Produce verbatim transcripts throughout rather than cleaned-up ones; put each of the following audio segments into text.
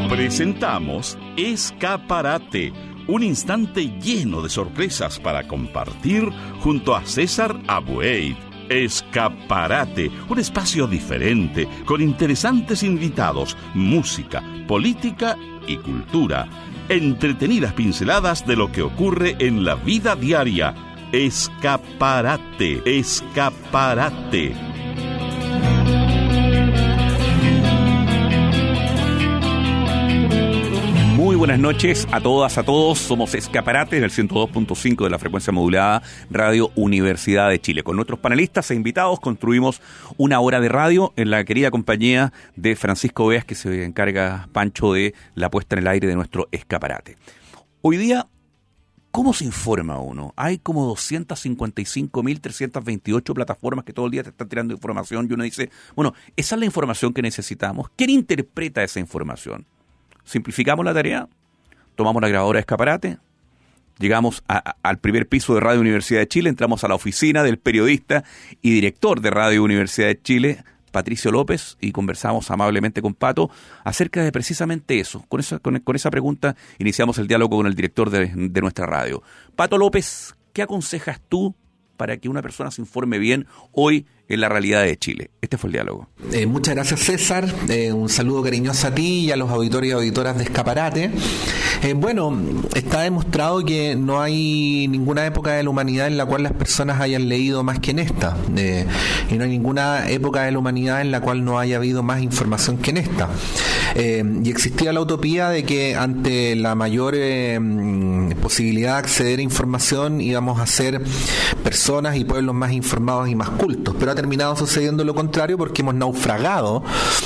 Presentamos Escaparate, un instante lleno de sorpresas para compartir junto a César Abueid. Escaparate, un espacio diferente, con interesantes invitados, música, política y cultura. Entretenidas pinceladas de lo que ocurre en la vida diaria. Escaparate, escaparate. Muy buenas noches a todas, a todos. Somos Escaparate en el ciento dos punto cinco de la frecuencia modulada Radio Universidad de Chile. Con nuestros panelistas e invitados construimos una hora de radio en la querida compañía de Francisco Beas, que se encarga, Pancho, de la puesta en el aire de nuestro Escaparate. Hoy día, ¿cómo se informa uno? Hay como doscientas cincuenta y cinco mil trescientas veintiocho plataformas que todo el día te están tirando información y uno dice, bueno, esa es la información que necesitamos. ¿Quién interpreta esa información? Simplificamos la tarea, tomamos la grabadora de Escaparate, llegamos a, a, al primer piso de Radio Universidad de Chile, entramos a la oficina del periodista y director de Radio Universidad de Chile, Patricio López, y conversamos amablemente con Pato acerca de precisamente eso. Con esa, con, con esa pregunta iniciamos el diálogo con el director de, de nuestra radio. Pato López, ¿qué aconsejas tú para que una persona se informe bien hoy en la realidad de Chile? Este fue el diálogo. Eh, muchas gracias, César. Eh, un saludo cariñoso a ti y a los auditores y auditoras de Escaparate. Eh, bueno, está demostrado que no hay ninguna época de la humanidad en la cual las personas hayan leído más que en esta. Eh, y no hay ninguna época de la humanidad en la cual no haya habido más información que en esta. Eh, y existía la utopía de que ante la mayor eh, posibilidad de acceder a información íbamos a ser personas y pueblos más informados y más cultos. Pero ha terminado sucediendo lo contrario porque hemos naufragado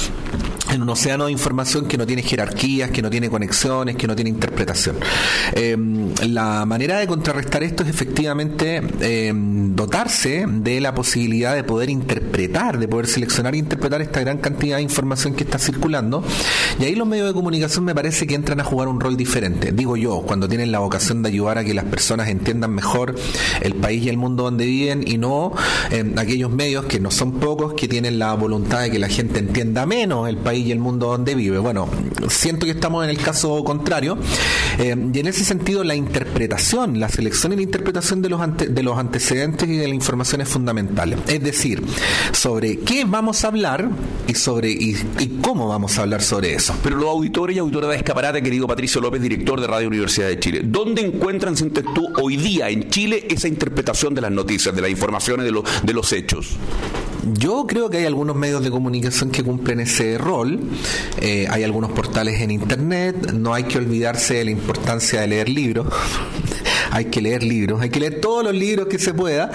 en un océano de información que no tiene jerarquías, que no tiene conexiones, que no tiene interpretación. Eh, la manera de contrarrestar esto es efectivamente eh, dotarse de la posibilidad de poder interpretar, de poder seleccionar e interpretar esta gran cantidad de información que está circulando. Y ahí los medios de comunicación me parece que entran a jugar un rol diferente. Digo yo, cuando tienen la vocación de ayudar a que las personas entiendan mejor el país y el mundo donde viven, y no eh, aquellos medios que no son pocos, que tienen la voluntad de que la gente entienda menos el país y el mundo donde vive. Bueno, siento que estamos en el caso contrario, eh, y en ese sentido la interpretación, la selección y la interpretación de los ante, de los antecedentes y de la información es fundamental. Es decir, sobre qué vamos a hablar y sobre y, y cómo vamos a hablar sobre eso. Pero los auditores y auditoras de Escaparate, querido Patricio López, director de Radio Universidad de Chile, ¿dónde encuentran, sientes tú, hoy día en Chile esa interpretación de las noticias, de las informaciones, de, lo, de los hechos? Yo creo que hay algunos medios de comunicación que cumplen ese rol. Eh, hay algunos portales en internet. No hay que olvidarse de la importancia de leer libros. Hay que leer libros, hay que leer todos los libros que se pueda,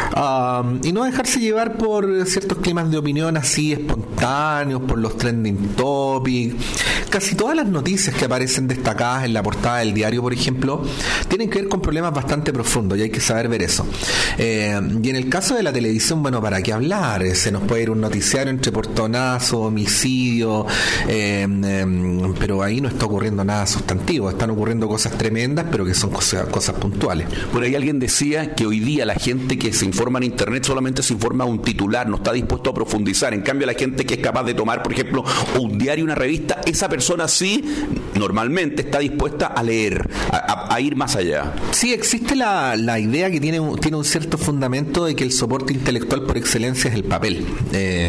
um, y no dejarse llevar por ciertos climas de opinión así espontáneos, por los trending topics. Casi todas las noticias que aparecen destacadas en la portada del diario, por ejemplo, tienen que ver con problemas bastante profundos y hay que saber ver eso. Eh, y en el caso de la televisión, bueno, ¿para qué hablar? Se nos puede ir un noticiario entre portonazo, homicidio, eh, eh, pero ahí no está ocurriendo nada sustantivo. Están ocurriendo cosas tremendas, pero que son cosas, cosas puntuales. Por ahí alguien decía que hoy día la gente que se informa en internet solamente se informa a un titular, no está dispuesto a profundizar. En cambio, la gente que es capaz de tomar, por ejemplo, un diario, una revista, esa persona sí, normalmente está dispuesta a leer, a, a, a ir más allá. Sí, existe la, la idea que tiene un, tiene un cierto fundamento de que el soporte intelectual por excelencia es el papel. Eh,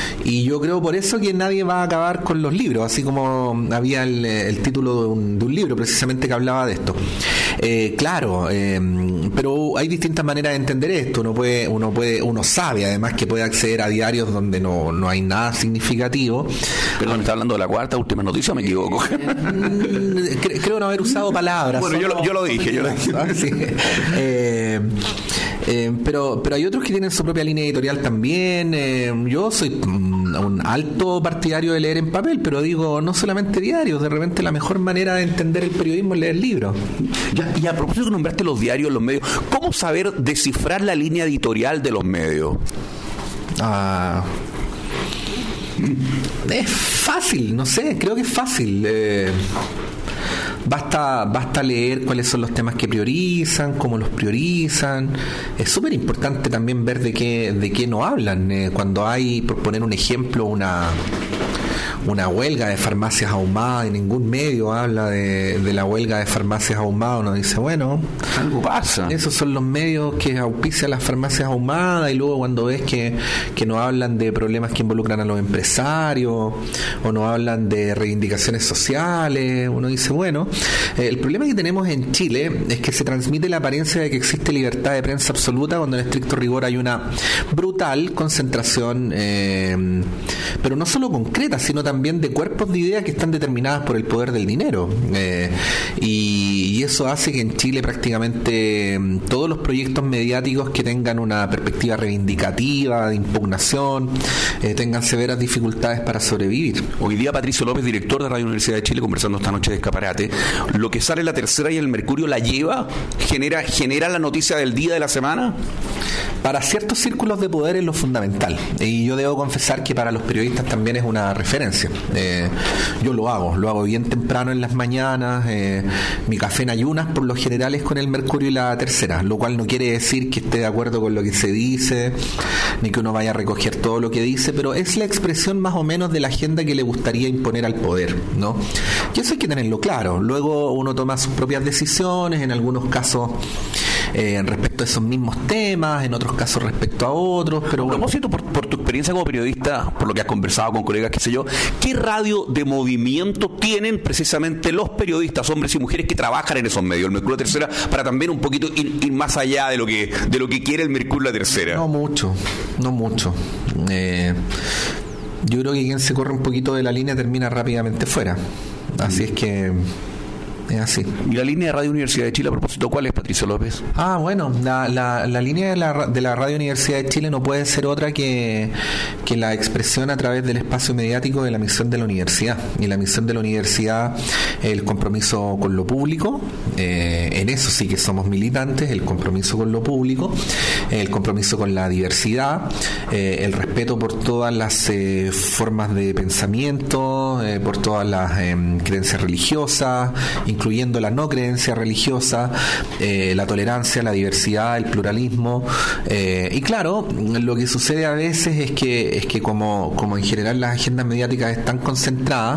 y yo creo por eso que nadie va a acabar con los libros, así como había el, el título de un, de un libro precisamente que hablaba de esto. Eh, claro, eh, pero hay distintas maneras de entender esto. Uno puede, uno puede, uno sabe además que puede acceder a diarios donde no, no hay nada significativo. Perdón, ¿está hablando de la cuarta última noticia o me equivoco? Eh, creo no haber usado palabras. Bueno, yo lo, yo lo dije, yo lo dije. Sí. Eh, eh, pero, pero hay otros que tienen su propia línea editorial también. Eh, yo soy un, un alto partidario de leer en papel, pero digo, no solamente diarios. De repente la mejor manera de entender el periodismo es leer libros. Ya, y a propósito que nombraste los diarios, los medios, ¿cómo saber descifrar la línea editorial de los medios? Ah, es fácil, no sé, creo que es fácil. Eh, Basta, basta leer cuáles son los temas que priorizan, cómo los priorizan. Es súper importante también ver de qué, de qué no hablan. Eh, cuando hay, por poner un ejemplo, una una huelga de farmacias ahumadas, y ningún medio habla de, de la huelga de farmacias ahumadas. Uno dice, bueno, algo pasa. Esos son los medios que auspician las farmacias ahumadas, y luego cuando ves que, que no hablan de problemas que involucran a los empresarios o no hablan de reivindicaciones sociales, uno dice, bueno, eh, el problema que tenemos en Chile es que se transmite la apariencia de que existe libertad de prensa absoluta cuando en estricto rigor hay una brutal concentración, eh, pero no solo concreta, sino también de cuerpos de ideas que están determinadas por el poder del dinero. Eh, y, y eso hace que en Chile prácticamente todos los proyectos mediáticos que tengan una perspectiva reivindicativa, de impugnación, eh, tengan severas dificultades para sobrevivir. Hoy día Patricio López, director de Radio Universidad de Chile, conversando esta noche de Escaparate, lo que sale en La Tercera y el Mercurio la lleva, genera, genera la noticia del día, de la semana. Para ciertos círculos de poder es lo fundamental, y yo debo confesar que para los periodistas también es una referencia. Eh, yo lo hago, lo hago bien temprano en las mañanas, eh, mi café en ayunas por lo general es con el Mercurio y La Tercera, lo cual no quiere decir que esté de acuerdo con lo que se dice, ni que uno vaya a recoger todo lo que dice, pero es la expresión más o menos de la agenda que le gustaría imponer al poder, ¿no? Y eso hay que tenerlo claro. Luego uno toma sus propias decisiones, en algunos casos eh, respecto a esos mismos temas, en otros casos respecto a otros, pero bueno. A propósito, por, por tu experiencia como periodista, por lo que has conversado con colegas, qué sé yo, ¿qué radio de movimiento tienen precisamente los periodistas, hombres y mujeres que trabajan en esos medios, el Mercurio La Tercera, para también un poquito ir, ir más allá de lo que de lo que quiere el Mercurio La Tercera? No mucho, no mucho. Eh, yo creo que quien se corre un poquito de la línea termina rápidamente fuera. Así es que es así. ¿Y la línea de Radio Universidad de Chile, a propósito, cuál es, Patricio López? Ah, bueno, la, la, la línea de la, de la Radio Universidad de Chile no puede ser otra que, que la expresión a través del espacio mediático de la misión de la universidad. Y la misión de la universidad es el compromiso con lo público, eh, en eso sí que somos militantes, el compromiso con lo público, el compromiso con la diversidad, eh, el respeto por todas las eh, formas de pensamiento, eh, por todas las eh, creencias religiosas, incluyendo la no creencia religiosa, eh, la tolerancia, la diversidad, el pluralismo, eh, y claro, lo que sucede a veces es que es que como, como en general las agendas mediáticas están concentradas,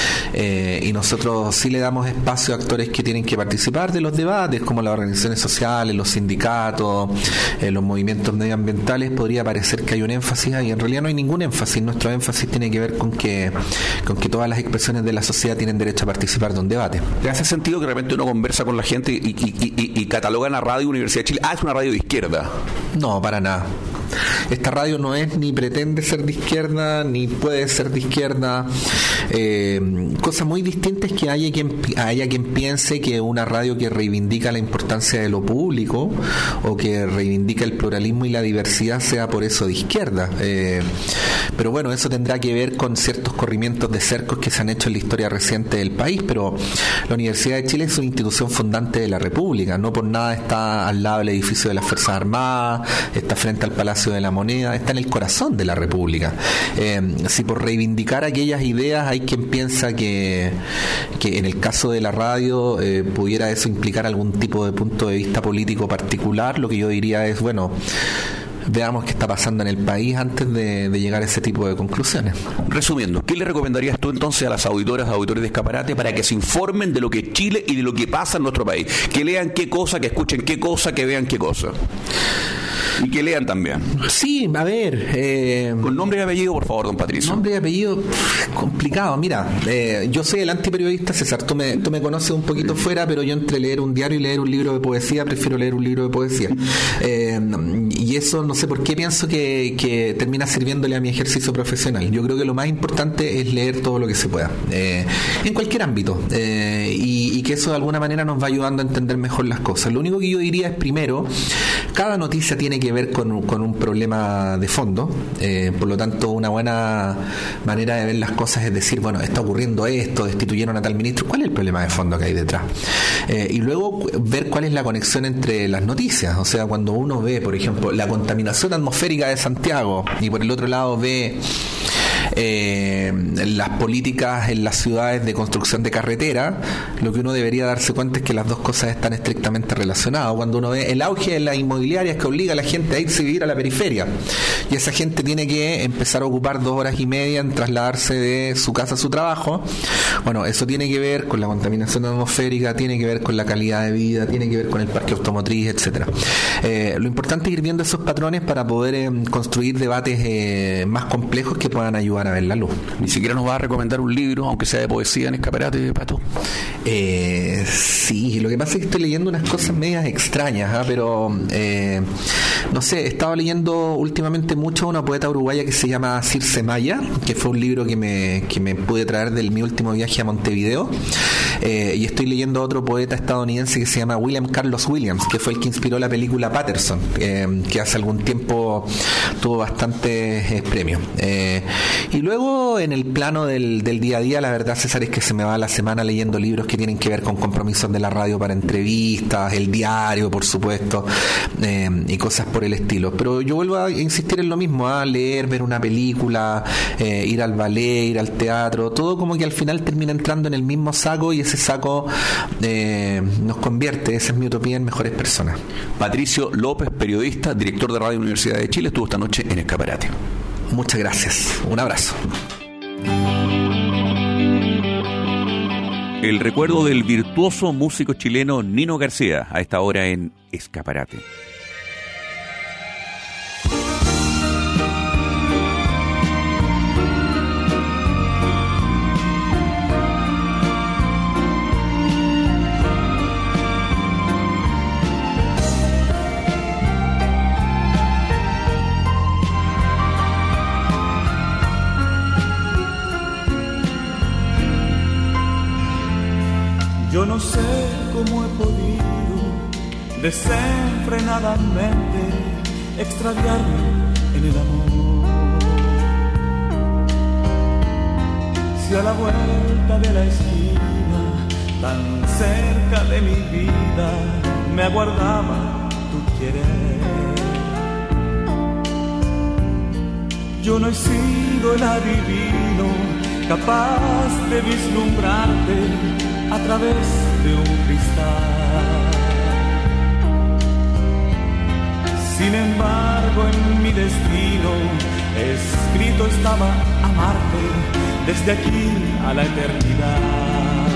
eh, y nosotros sí le damos espacio a actores que tienen que participar de los debates, como las organizaciones sociales, los sindicatos, eh, los movimientos medioambientales, podría parecer que hay un énfasis ahí. En realidad no hay ningún énfasis. Nuestro énfasis tiene que ver con que con que todas las expresiones de la sociedad tienen derecho a participar de un debate. ¿Te hace sentido que de repente uno conversa con la gente y, y, y, y, y catalogan a Radio Universidad de Chile? Ah, es una radio de izquierda. No, para nada. Esta radio no es ni pretende ser de izquierda ni puede ser de izquierda. Eh, cosa muy distinta es que haya quien, haya quien piense que una radio que reivindica la importancia de lo público o que reivindica el pluralismo y la diversidad sea por eso de izquierda. Eh, pero bueno, eso tendrá que ver con ciertos corrimientos de cercos que se han hecho en la historia reciente del país, pero la Universidad de Chile es una institución fundante de la República, no por nada está al lado del edificio de las Fuerzas Armadas, está frente al Palacio de la Moneda, está en el corazón de la República. Eh, si por reivindicar aquellas ideas hay quien piensa que, que en el caso de la radio eh, pudiera eso implicar algún tipo de punto de vista político particular, lo que yo diría es, bueno, veamos qué está pasando en el país antes de, de llegar a ese tipo de conclusiones. Resumiendo, ¿qué le recomendarías tú entonces a las auditoras, auditores de Escaparate para que se informen de lo que es Chile y de lo que pasa en nuestro país? Que lean qué cosa, que escuchen qué cosa, que vean qué cosa. Y que lean también. Sí, a ver. Eh, Con nombre y apellido, por favor, don Patricio. Nombre y apellido, pff, complicado. Mira, eh, yo soy el antiperiodista, César. Tú me, tú me conoces un poquito sí. fuera, pero yo entre leer un diario y leer un libro de poesía, prefiero leer un libro de poesía. Eh, y eso no sé por qué pienso que, que termina sirviéndole a mi ejercicio profesional. Yo creo que lo más importante es leer todo lo que se pueda, eh, en cualquier ámbito. Eh, y, y que eso de alguna manera nos va ayudando a entender mejor las cosas. Lo único que yo diría es, primero, cada noticia tiene que ver con, con un problema de fondo, eh, por lo tanto una buena manera de ver las cosas es decir, bueno, está ocurriendo esto, destituyeron a tal ministro, ¿cuál es el problema de fondo que hay detrás? Eh, y luego ver cuál es la conexión entre las noticias, o sea, cuando uno ve, por ejemplo, la contaminación atmosférica de Santiago y por el otro lado ve eh, las políticas en las ciudades de construcción de carretera, lo que uno debería darse cuenta es que las dos cosas están estrictamente relacionadas. Cuando uno ve el auge de las inmobiliarias que obliga a la gente a irse a vivir a la periferia, y esa gente tiene que empezar a ocupar dos horas y media en trasladarse de su casa a su trabajo, bueno, eso tiene que ver con la contaminación atmosférica, tiene que ver con la calidad de vida, tiene que ver con el parque automotriz, etcétera. Eh, lo importante es ir viendo esos patrones para poder eh, construir debates eh, más complejos que puedan ayudar a ver la luz. Ni siquiera nos va a recomendar un libro, aunque sea de poesía, en Escaparate, Pato. Eh, sí, lo que pasa es que estoy leyendo unas cosas medias extrañas, ¿eh? pero eh, no sé, he estado leyendo últimamente mucho a una poeta uruguaya que se llama Circe Maya, que fue un libro que me, que me pude traer de mi último viaje a Montevideo, eh, y estoy leyendo a otro poeta estadounidense que se llama William Carlos Williams, que fue el que inspiró la película Patterson, eh, que hace algún tiempo tuvo bastantes eh, premios. Eh, y luego en el plano del, del día a día, la verdad, César, es que se me va la semana leyendo libros que tienen que ver con compromisos de la radio para entrevistas, el diario, por supuesto, eh, y cosas por el estilo. Pero yo vuelvo a insistir en lo mismo, a leer, ver una película, eh, ir al ballet, ir al teatro, todo como que al final termina entrando en el mismo saco, y ese saco eh, nos convierte, esa es mi utopía, en mejores personas. Patricio López, periodista, director de Radio Universidad de Chile, estuvo esta noche en Escaparate. Muchas gracias, un abrazo. El recuerdo del virtuoso músico chileno Nino García, a esta hora en Escaparate. Yo no sé cómo he podido desenfrenadamente extraviarme en el amor. Si a la vuelta de la esquina, tan cerca de mi vida, me aguardaba tu querer. Yo no he sido el adivino capaz de vislumbrarte a través de un cristal. Sin embargo, en mi destino escrito estaba amarte desde aquí a la eternidad.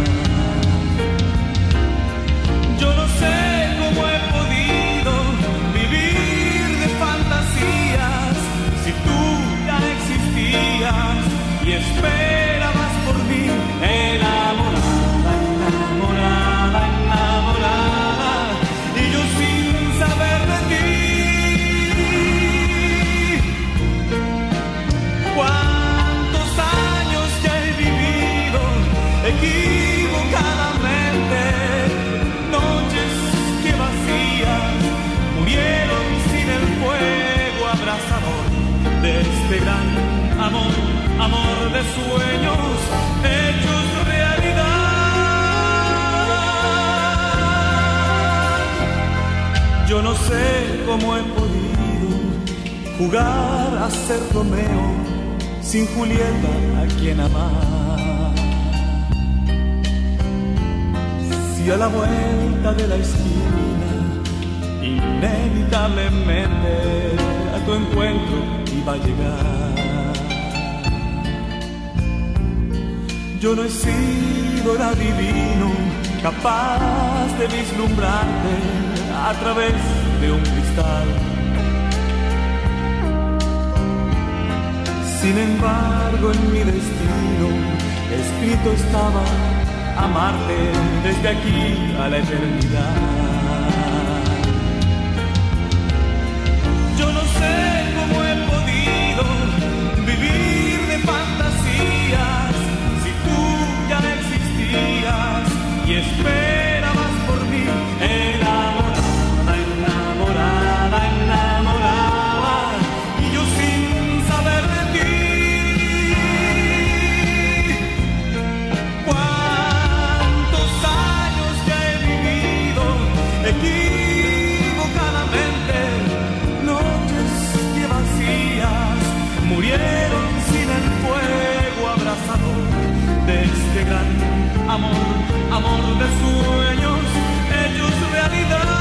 Yo no sé cómo he podido vivir de fantasías si tú ya existías y esperabas por mí el amor. Equivocadamente, noches que vacías murieron sin el fuego abrasador de este gran amor, amor de sueños hechos realidad. Yo no sé cómo he podido jugar a ser Romeo sin Julieta a quien amar. Si a la vuelta de la esquina, inevitablemente a tu encuentro iba a llegar. Yo no he sido el adivino capaz de vislumbrarte a través de un cristal. Sin embargo, en mi destino escrito estaba amarte desde aquí a la eternidad. Yo no sé cómo he podido vivir de fantasías si tú ya existías y esperabas por mí. Enamorada, enamorada, enamorada, y yo sin saber de ti. Equivocadamente, noches que vacías amor, amor de sueños hechos realidad.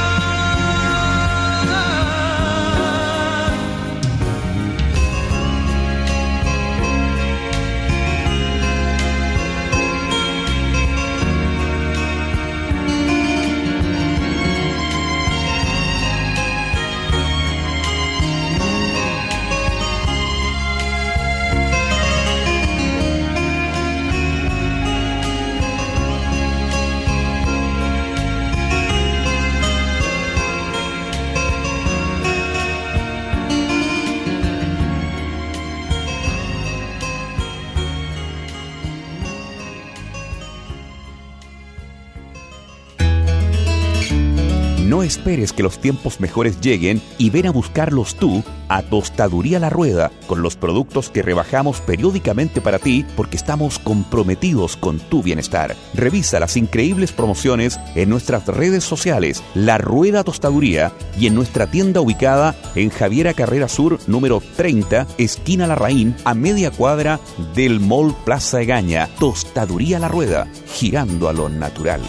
No esperes que los tiempos mejores lleguen y ven a buscarlos tú a Tostaduría La Rueda, con los productos que rebajamos periódicamente para ti porque estamos comprometidos con tu bienestar. Revisa las increíbles promociones en nuestras redes sociales, La Rueda Tostaduría, y en nuestra tienda ubicada en Javiera Carrera Sur, número treinta, esquina Larraín, a media cuadra del Mall Plaza Egaña. Tostaduría La Rueda, girando a lo natural.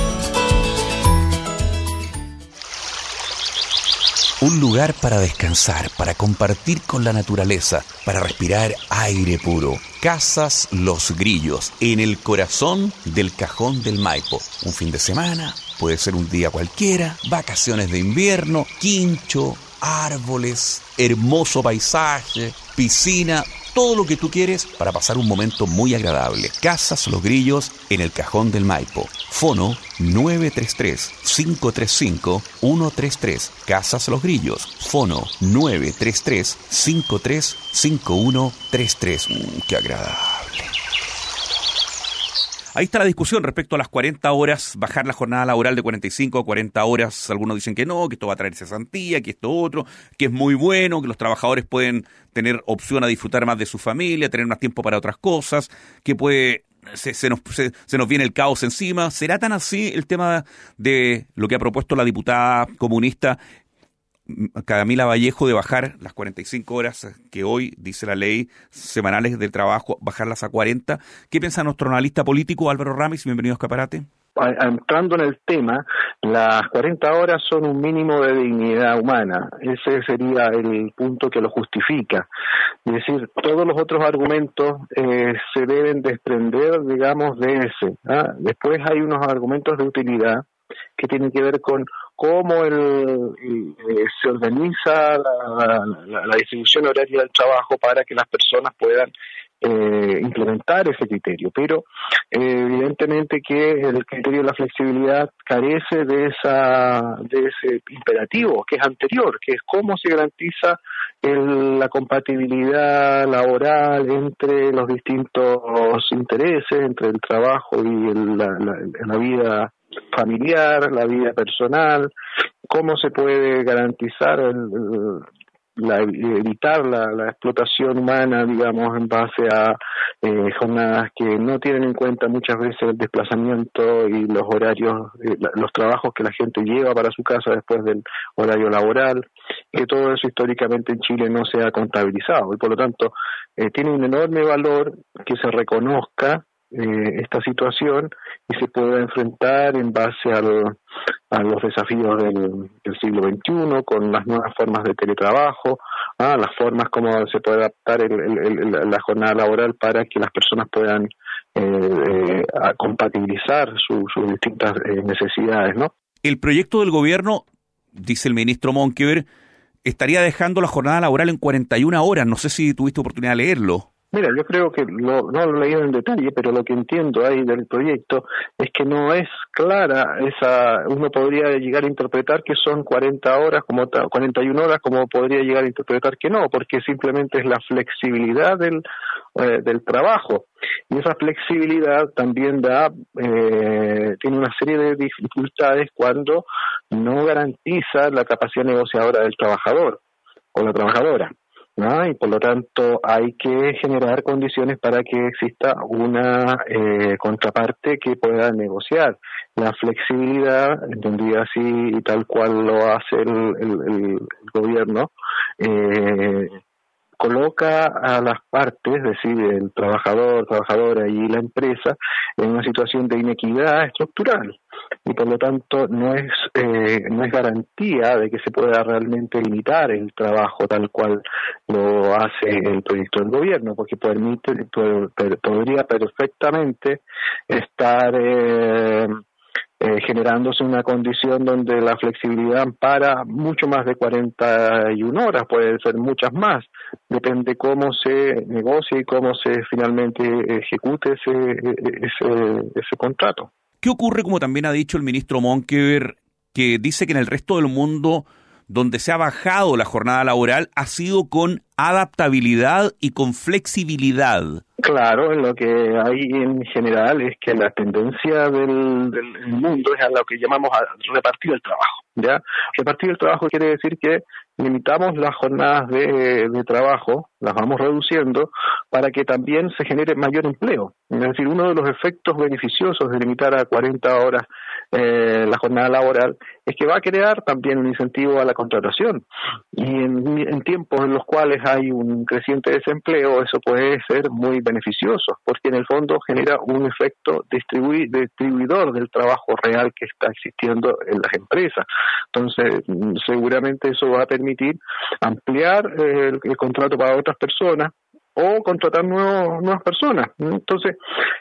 Un lugar para descansar, para compartir con la naturaleza, para respirar aire puro. Casas Los Grillos, en el corazón del Cajón del Maipo. Un fin de semana, puede ser un día cualquiera, vacaciones de invierno, quincho, árboles, hermoso paisaje, piscina, todo lo que tú quieres para pasar un momento muy agradable. Casas Los Grillos, en el Cajón del Maipo. Fono nueve tres tres, cinco tres cinco, uno tres tres. Casas Los Grillos. Fono nueve tres tres, cinco tres cinco, uno tres tres. Mm, ¡Qué agradable! Ahí está la discusión respecto a las cuarenta horas, bajar la jornada laboral de cuarenta y cinco a cuarenta horas. Algunos dicen que no, que esto va a traer cesantía, que esto otro, que es muy bueno, que los trabajadores pueden tener opción a disfrutar más de su familia, tener más tiempo para otras cosas, que puede se, se, nos, se, se nos viene el caos encima. ¿Será tan así el tema de lo que ha propuesto la diputada comunista Camila Vallejo de bajar las cuarenta y cinco horas que hoy dice la ley semanales del trabajo, bajarlas a cuarenta? ¿Qué piensa nuestro analista político Álvaro Ramis? Bienvenido a Escaparate. Entrando en el tema, las cuarenta horas son un mínimo de dignidad humana. Ese sería el punto que lo justifica. Es decir, todos los otros argumentos eh, se deben desprender, digamos, de ese. ¿ah? Después hay unos argumentos de utilidad que tienen que ver con cómo el, el, eh, se organiza la, la, la distribución horaria del trabajo para que las personas puedan eh, implementar ese criterio. Pero eh, evidentemente que el criterio de la flexibilidad carece de esa de ese imperativo que es anterior, que es cómo se garantiza el, la compatibilidad laboral entre los distintos intereses, entre el trabajo y el, la, la, la vida familiar, la vida personal, cómo se puede garantizar el, el, la, evitar la, la explotación humana, digamos, en base a eh, jornadas que no tienen en cuenta muchas veces el desplazamiento y los horarios, eh, los trabajos que la gente lleva para su casa después del horario laboral, que todo eso históricamente en Chile no se ha contabilizado y por lo tanto eh, tiene un enorme valor que se reconozca Eh, esta situación y se pueda enfrentar en base al, a los desafíos del, del siglo veintiuno con las nuevas formas de teletrabajo, ¿ah? las formas como se puede adaptar el, el, el, la jornada laboral para que las personas puedan eh, eh, compatibilizar su, sus distintas eh, necesidades, ¿no? El proyecto del gobierno, dice el ministro Monkever, estaría dejando la jornada laboral en cuarenta y una horas. No sé si tuviste oportunidad de leerlo. Mira, yo creo que lo, no lo he leído en detalle, pero lo que entiendo ahí del proyecto es que no es clara esa, uno podría llegar a interpretar que son cuarenta horas, como cuarenta y una horas, como podría llegar a interpretar que no, porque simplemente es la flexibilidad del, eh, del trabajo. Y esa flexibilidad también da, eh, tiene una serie de dificultades cuando no garantiza la capacidad negociadora del trabajador o la trabajadora. ¿no? Y por lo tanto hay que generar condiciones para que exista una eh, contraparte que pueda negociar. La flexibilidad, entendida así y tal cual lo hace el, el, el gobierno, eh, coloca a las partes, es decir, el trabajador, trabajadora y la empresa, en una situación de inequidad estructural. Y por lo tanto no es eh, no es garantía de que se pueda realmente limitar el trabajo tal cual lo hace el proyecto del gobierno, porque permite podría perfectamente estar eh, eh, generándose una condición donde la flexibilidad ampara mucho más de cuarenta y una horas, puede ser muchas más, depende cómo se negocie y cómo se finalmente ejecute ese ese, ese contrato. ¿Qué ocurre, como también ha dicho el ministro Monkever, que dice que en el resto del mundo donde se ha bajado la jornada laboral ha sido con adaptabilidad y con flexibilidad? Claro, lo que hay en general es que la tendencia del, del mundo es a lo que llamamos a repartir el trabajo, ¿ya? Repartir el trabajo quiere decir que limitamos las jornadas de, de trabajo, las vamos reduciendo para que también se genere mayor empleo. Es decir, uno de los efectos beneficiosos de limitar a cuarenta horas eh, la jornada laboral es que va a crear también un incentivo a la contratación. Y en, en tiempos en los cuales hay un creciente desempleo, eso puede ser muy beneficioso, porque en el fondo genera un efecto distribu- distribuidor del trabajo real que está existiendo en las empresas. Entonces, seguramente eso va a permitir ampliar eh, el, el contrato para otras personas o contratar nuevos, nuevas personas. Entonces,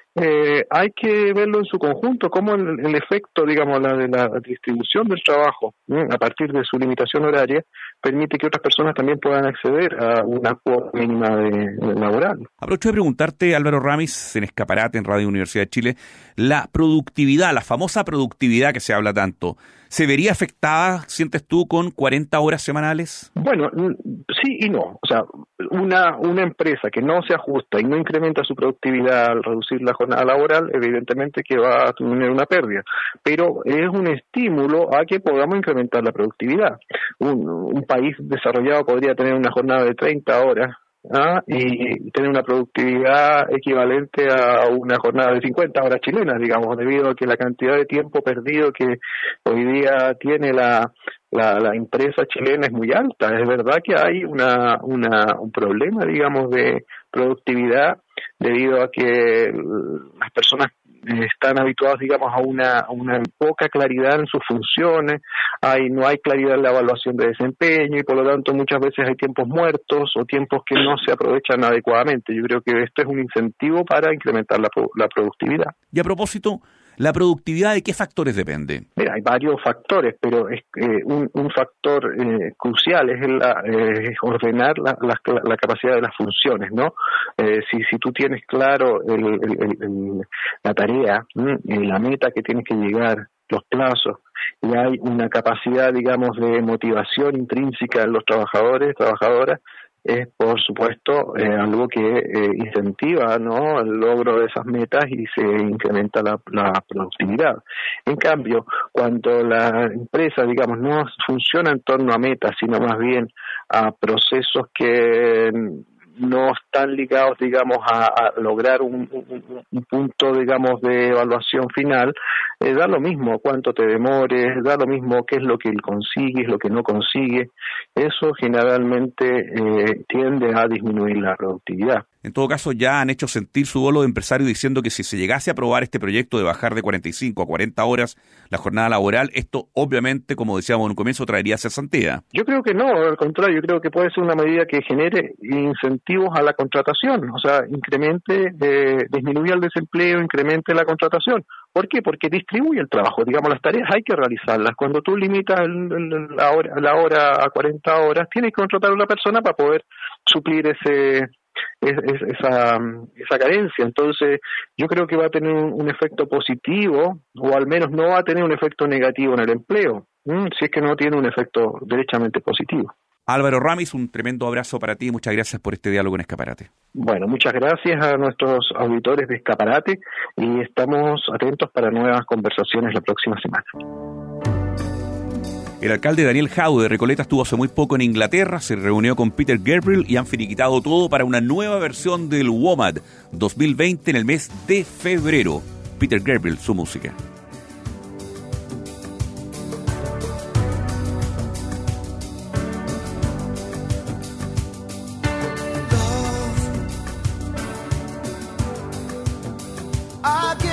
eh, hay que verlo en su conjunto, como el, el efecto, digamos, la de la distribución del trabajo, ¿eh? a partir de su limitación horaria, permite que otras personas también puedan acceder a una cuota mínima de, de laboral. Aprovecho de preguntarte, Álvaro Ramis, en Escaparate, en Radio Universidad de Chile, la productividad, la famosa productividad que se habla tanto, ¿se vería afectada, sientes tú, con cuarenta horas semanales? Bueno, sí y no. O sea, una una empresa que no se ajusta y no incrementa su productividad al reducir la jornada laboral, evidentemente que va a tener una pérdida. Pero es un estímulo a que podamos incrementar la productividad. Un, un país desarrollado podría tener una jornada de treinta horas, ¿ah? y tener una productividad equivalente a una jornada de cincuenta horas chilenas, digamos, debido a que la cantidad de tiempo perdido que hoy día tiene la la, la empresa chilena es muy alta. Es verdad que hay una, una un problema, digamos, de productividad debido a que las personas están habituados, digamos, a una, a una poca claridad en sus funciones, hay no hay claridad en la evaluación de desempeño y por lo tanto muchas veces hay tiempos muertos o tiempos que no se aprovechan adecuadamente. Yo creo que esto es un incentivo para incrementar la, la productividad. Y a propósito, ¿la productividad de qué factores depende? Mira, hay varios factores, pero es eh, un, un factor eh, crucial es, el, eh, es ordenar la, la, la capacidad de las funciones, ¿no? Eh, si si tú tienes claro el, el, el, el, la tarea, ¿m? la meta que tienes que llegar, los plazos, y hay una capacidad, digamos, de motivación intrínseca en los trabajadores, trabajadoras, es por supuesto eh, algo que eh, incentiva, ¿no?, el logro de esas metas y se incrementa la, la productividad. En cambio, cuando la empresa, digamos, no funciona en torno a metas, sino más bien a procesos que no están ligados, digamos, a, a lograr un, un, un punto, digamos, de evaluación final, eh, da lo mismo cuánto te demores, da lo mismo qué es lo que consigues, lo que no consigues. Eso generalmente eh, tiende a disminuir la productividad. En todo caso, ya han hecho sentir su dolo de empresario diciendo que si se llegase a aprobar este proyecto de bajar de cuarenta y cinco a cuarenta horas la jornada laboral, esto obviamente, como decíamos en un comienzo, traería cesantía. Yo creo que no, al contrario, yo creo que puede ser una medida que genere incentivos a la contratación, o sea, incremente, eh, disminuya el desempleo, incremente la contratación. ¿Por qué? Porque distribuye el trabajo, digamos, las tareas hay que realizarlas. Cuando tú limitas el, el, la, hora, la hora a cuarenta horas, tienes que contratar a una persona para poder suplir ese... Es, es, esa, esa carencia. Entonces yo creo que va a tener un, un efecto positivo, o al menos no va a tener un efecto negativo en el empleo, ¿Mm? si es que no tiene un efecto derechamente positivo. Álvaro Ramis, un tremendo abrazo para ti y muchas gracias por este diálogo en Escaparate. Bueno, muchas gracias a nuestros auditores de Escaparate y estamos atentos para nuevas conversaciones la próxima semana. El alcalde Daniel Jau de Recoleta estuvo hace muy poco en Inglaterra, se reunió con Peter Gabriel y han finiquitado todo para una nueva versión del WOMAD dos mil veinte en el mes de febrero. Peter Gabriel, su música.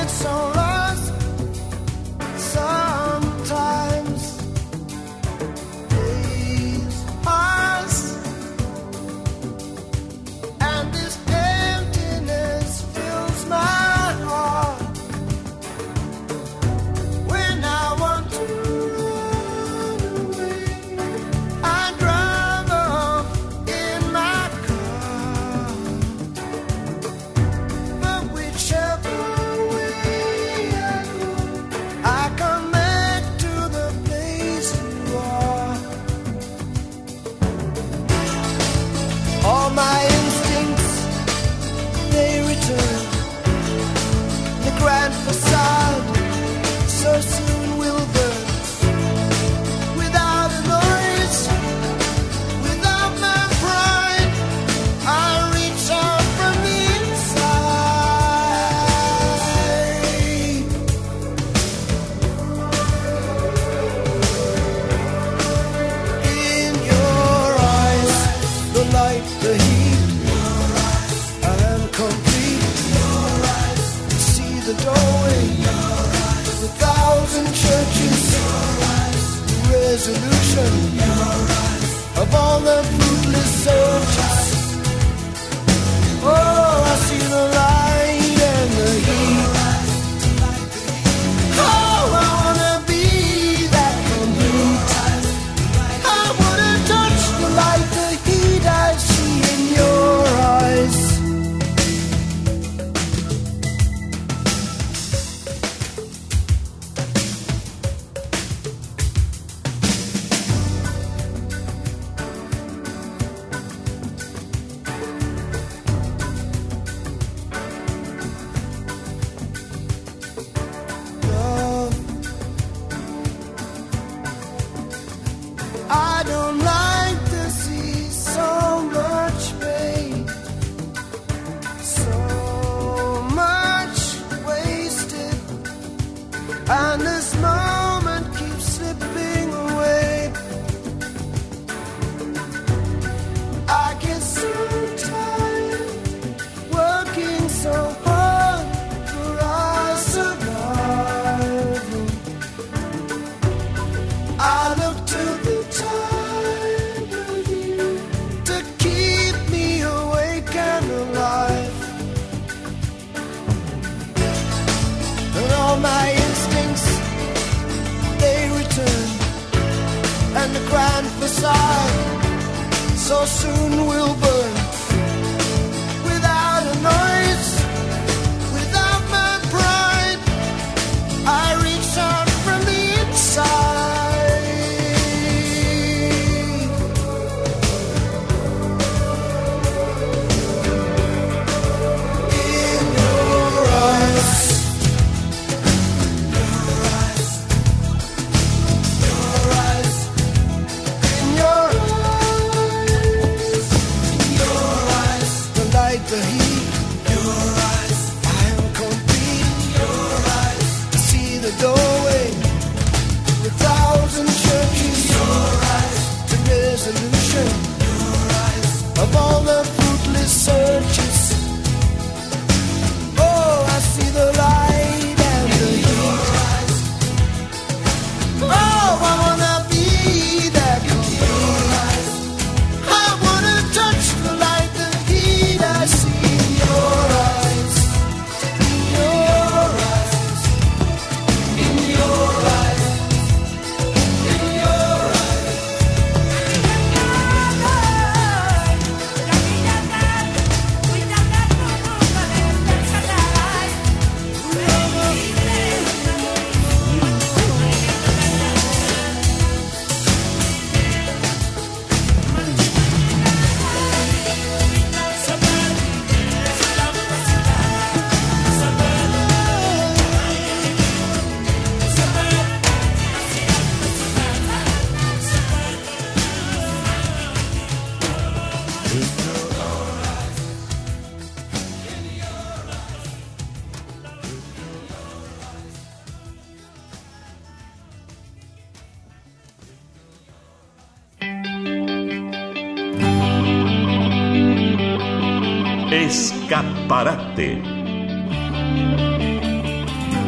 Escaparate.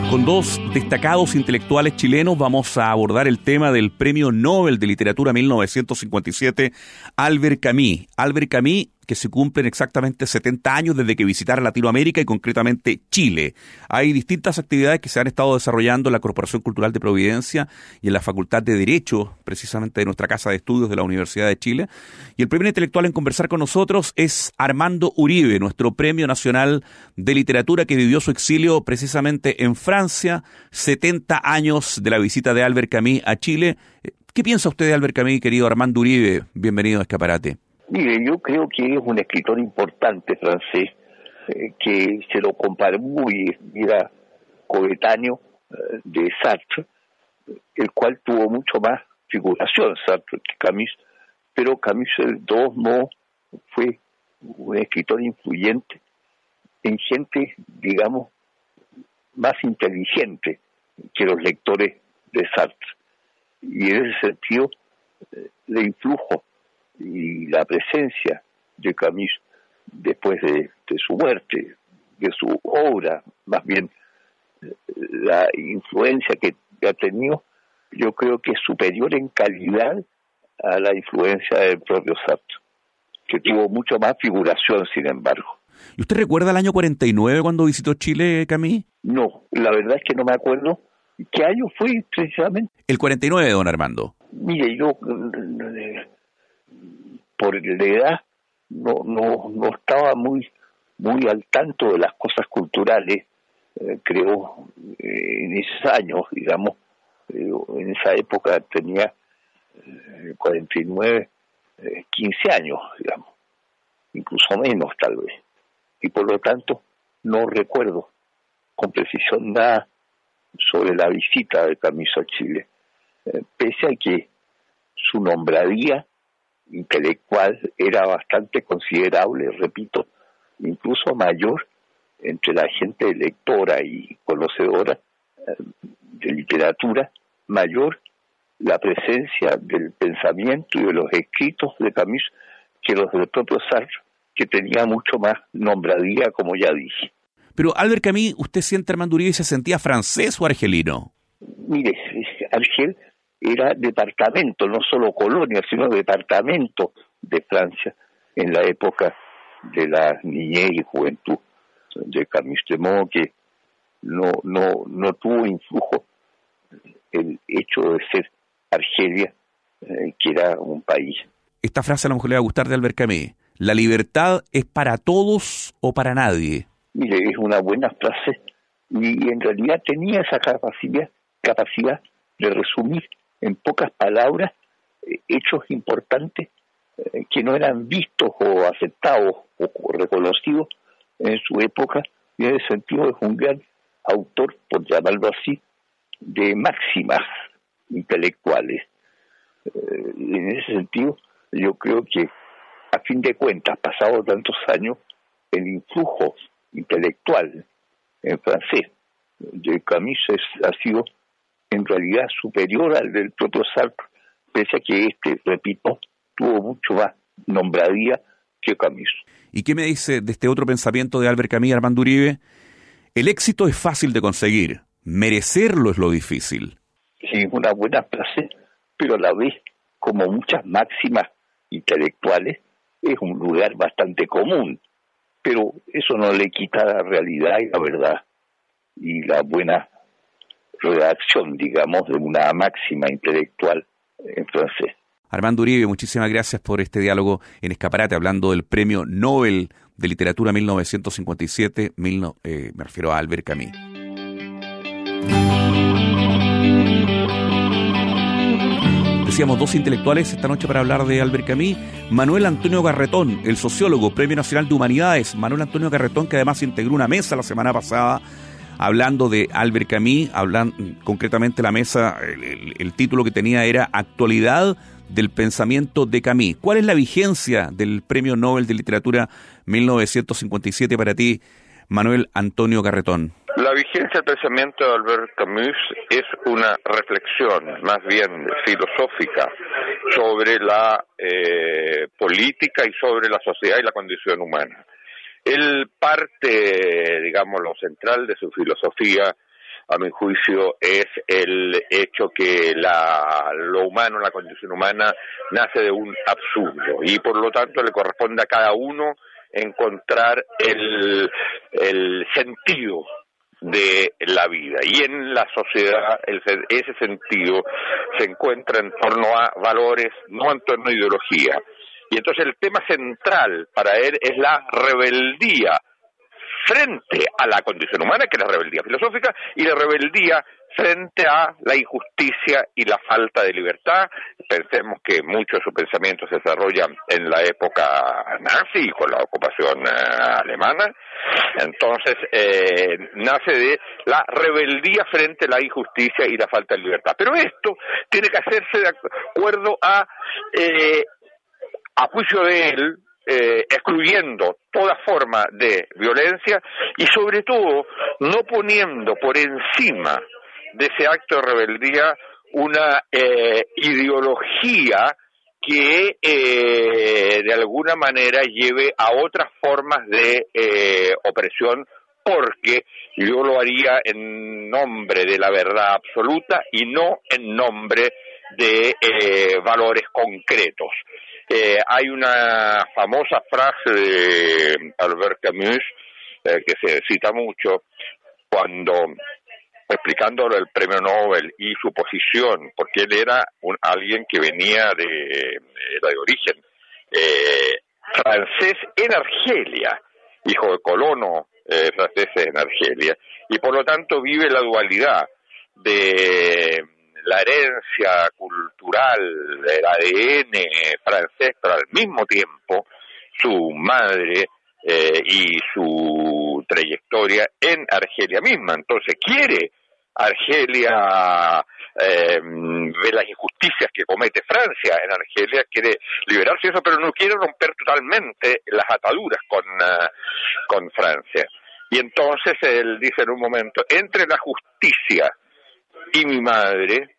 Con dos destacados intelectuales chilenos vamos a abordar el tema del Premio Nobel de Literatura mil novecientos cincuenta y siete, Albert Camus. Albert Camus, que se cumplen exactamente setenta años desde que visitara Latinoamérica y concretamente Chile. Hay distintas actividades que se han estado desarrollando en la Corporación Cultural de Providencia y en la Facultad de Derecho, precisamente de nuestra Casa de Estudios de la Universidad de Chile. Y el primer intelectual en conversar con nosotros es Armando Uribe, nuestro Premio Nacional de Literatura, que vivió su exilio precisamente en Francia, setenta años de la visita de Albert Camus a Chile. ¿Qué piensa usted de Albert Camus, querido Armando Uribe? Bienvenido a Escaparate. Mire, yo creo que es un escritor importante francés, eh, que se lo comparó y era coetáneo eh, de Sartre, el cual tuvo mucho más figuración Sartre que Camus, pero Camus de todos modos fue un escritor influyente en gente, digamos, más inteligente que los lectores de Sartre. Y en ese sentido, eh, le influjo y la presencia de Camus después de, de su muerte, de su obra, más bien la influencia que ha tenido, yo creo que es superior en calidad a la influencia del propio Sartre, que tuvo mucho más figuración, sin embargo. ¿Y usted recuerda el año cuarenta y nueve cuando visitó Chile, Camus? No, la verdad es que no me acuerdo. ¿Qué año fue precisamente? El cuarenta y nueve, don Armando. Mire, yo por la edad no no no estaba muy muy al tanto de las cosas culturales, eh, creo, eh, en esos años, digamos, eh, en esa época tenía eh, cuarenta y nueve, eh, quince años, digamos, incluso menos tal vez, y por lo tanto no recuerdo con precisión nada sobre la visita de Camus a Chile, eh, pese a que su nombradía intelectual era bastante considerable, repito, incluso mayor entre la gente lectora y conocedora eh, de literatura, mayor la presencia del pensamiento y de los escritos de Camus que los del propio Sartre, que tenía mucho más nombradía, como ya dije. Pero Albert Camus, ¿usted siente, Armando Uribe, se sentía francés o argelino? Mire, Argel era departamento, no solo colonia, sino departamento de Francia en la época de la niñez y juventud de Camus, de modo que no no no tuvo influjo el hecho de ser Argelia, eh, que era un país. Esta frase a lo mejor le va a gustar de Albert Camus: ¿la libertad es para todos o para nadie? Mire, es una buena frase y en realidad tenía esa capacidad capacidad de resumir en pocas palabras eh, hechos importantes eh, que no eran vistos o aceptados o, o reconocidos en su época, y en ese sentido es un gran autor, por llamarlo así, de máximas intelectuales. Eh, en ese sentido, yo creo que, a fin de cuentas, pasados tantos años, el influjo intelectual en francés de Camus es, ha sido en realidad superior al del propio Sartre, pese a que este, repito, tuvo mucho más nombradía que Camus. ¿Y qué me dice de este otro pensamiento de Albert Camus, Armando Uribe? El éxito es fácil de conseguir, merecerlo es lo difícil. Sí, una buena frase, pero a la vez, como muchas máximas intelectuales, es un lugar bastante común, pero eso no le quita la realidad y la verdad y la buena redacción, digamos, de una máxima intelectual en francés. Armando Uribe, muchísimas gracias por este diálogo en Escaparate, hablando del Premio Nobel de Literatura mil novecientos cincuenta y siete, mil no, eh, me refiero a Albert Camus. Decíamos dos intelectuales esta noche para hablar de Albert Camus. Manuel Antonio Garretón, el sociólogo, Premio Nacional de Humanidades. Manuel Antonio Garretón, que además integró una mesa la semana pasada hablando de Albert Camus, hablan, concretamente la mesa, el, el, el título que tenía era Actualidad del pensamiento de Camus. ¿Cuál es la vigencia del Premio Nobel de Literatura mil novecientos cincuenta y siete para ti, Manuel Antonio Garretón? La vigencia del pensamiento de Albert Camus es una reflexión más bien filosófica sobre la eh, política y sobre la sociedad y la condición humana. Él parte, digamos, lo central de su filosofía a mi juicio, es el hecho que la, lo humano, la condición humana, nace de un absurdo y por lo tanto le corresponde a cada uno encontrar el, el sentido de la vida, y en la sociedad el, ese sentido se encuentra en torno a valores, no en torno a ideología, y entonces el tema central para él es la rebeldía frente a la condición humana, que es la rebeldía filosófica, y la rebeldía frente a la injusticia y la falta de libertad. Pensemos que mucho de su pensamiento se desarrolla en la época nazi, con la ocupación eh, alemana. Entonces, eh, nace de la rebeldía frente a la injusticia y la falta de libertad. Pero esto tiene que hacerse de acuerdo a, eh, a juicio de él, Eh, excluyendo toda forma de violencia y sobre todo no poniendo por encima de ese acto de rebeldía una eh, ideología que eh, de alguna manera lleve a otras formas de eh, opresión, porque yo lo haría en nombre de la verdad absoluta y no en nombre de eh, valores concretos. Eh, hay una famosa frase de Albert Camus eh, que se cita mucho cuando, explicando el premio Nobel y su posición, porque él era un, alguien que venía de, era de origen eh, francés en Argelia, hijo de colonos eh, franceses en Argelia, y por lo tanto vive la dualidad de la herencia cultural, del A D N francés, pero al mismo tiempo su madre eh, y su trayectoria en Argelia misma. Entonces quiere Argelia, eh, ve las injusticias que comete Francia en Argelia, quiere liberarse de eso, pero no quiere romper totalmente las ataduras con, uh, con Francia. Y entonces él dice en un momento, entre la justicia y mi madre,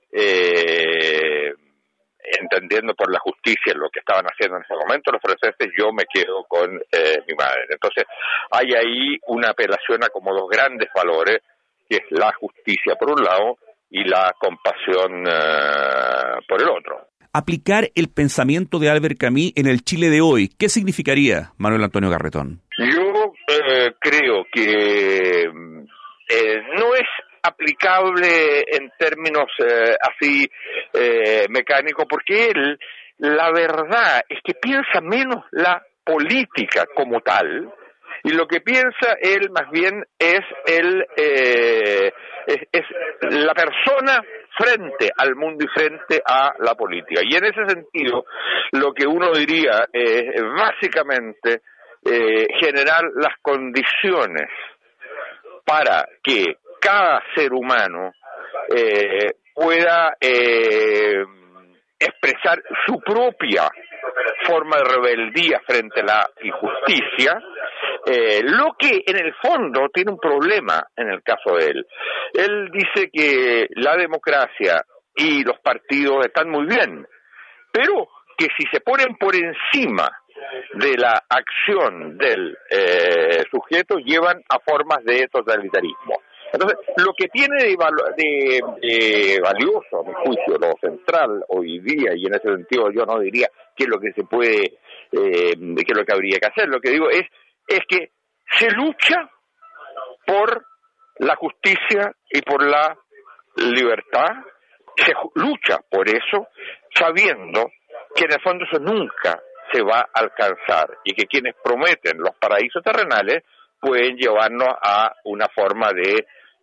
eh, entendiendo por la justicia lo que estaban haciendo en ese momento los franceses, yo me quedo con eh, mi madre. Entonces hay ahí una apelación a como dos grandes valores, que es la justicia por un lado y la compasión uh, por el otro. Aplicar el pensamiento de Albert Camus en el Chile de hoy, ¿qué significaría, Manuel Antonio Garretón? Yo eh, creo que eh, no es aplicable en términos eh, así eh, mecánicos, porque él, la verdad es que piensa menos la política como tal, y lo que piensa él más bien es el eh, es, es la persona frente al mundo y frente a la política. Y en ese sentido, lo que uno diría es eh, básicamente eh, generar las condiciones para que cada ser humano eh, pueda eh, expresar su propia forma de rebeldía frente a la injusticia, eh, lo que en el fondo tiene un problema en el caso de él. Él dice que la democracia y los partidos están muy bien, pero que si se ponen por encima de la acción del eh, sujeto llevan a formas de totalitarismo. Entonces, lo que tiene de, de, de valioso, a mi juicio, lo central hoy día, y en ese sentido yo no diría qué es lo que se puede, eh, qué es lo que habría que hacer, lo que digo es, es que se lucha por la justicia y por la libertad, se lucha por eso, sabiendo que en el fondo eso nunca se va a alcanzar, y que quienes prometen los paraísos terrenales pueden llevarnos a una forma de